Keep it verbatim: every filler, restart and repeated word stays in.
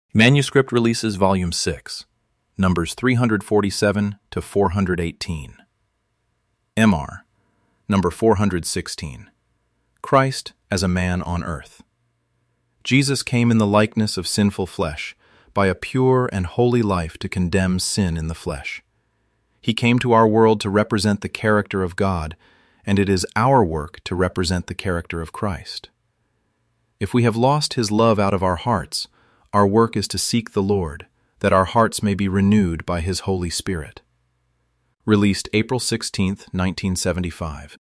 Manuscript Releases Volume six, numbers three hundred forty-seven to four hundred eighteen. M R, number four hundred sixteen. Christ as a Man on Earth. Jesus came in the likeness of sinful flesh, by a pure and holy life to condemn sin in the flesh. He came to our world to represent the character of God, and it is our work to represent the character of Christ. If we have lost His love out of our hearts, our work is to seek the Lord, that our hearts may be renewed by His Holy Spirit. Released April sixteenth, nineteen seventy-five.